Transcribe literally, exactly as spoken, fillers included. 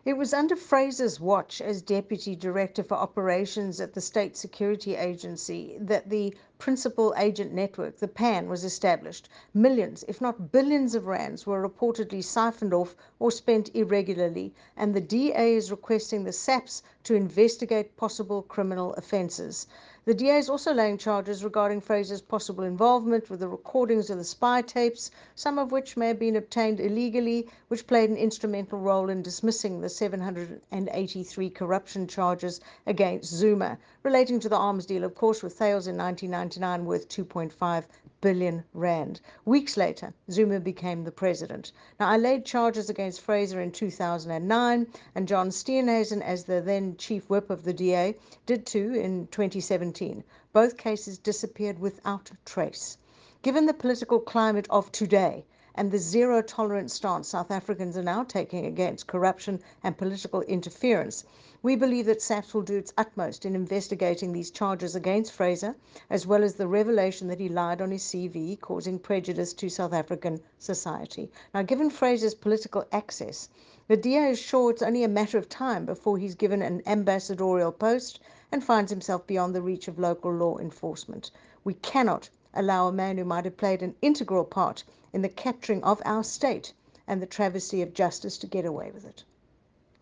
It was under Fraser's watch as Deputy Director for Operations at the State Security Agency that the Principal Agent Network, the PAN, was established. Millions, if not billions of rands were reportedly siphoned off or spent irregularly, and the D A is requesting the SAPS to investigate possible criminal offences. The D A is also laying charges regarding Fraser's possible involvement with the recordings of the spy tapes, some of which may have been obtained illegally, which played an instrumental role in dismissing the seven hundred eighty-three corruption charges against Zuma, relating to the arms deal, of course, with Thales in nineteen ninety-nine worth two point five billion rand. Weeks later, Zuma became the president. Now, I laid charges against Fraser in two thousand nine, and John Steenhuisen, as the then chief whip of the D A, did too in twenty seventeen. Both cases disappeared without trace. Given the political climate of today and the zero-tolerance stance South Africans are now taking against corruption and political interference, we believe that SAPS will do its utmost in investigating these charges against Fraser, as well as the revelation that he lied on his C V, causing prejudice to South African society. Now, given Fraser's political access, the D A is sure it's only a matter of time before he's given an ambassadorial post and finds himself beyond the reach of local law enforcement. We cannot allow a man who might have played an integral part in the capturing of our state and the travesty of justice to get away with it.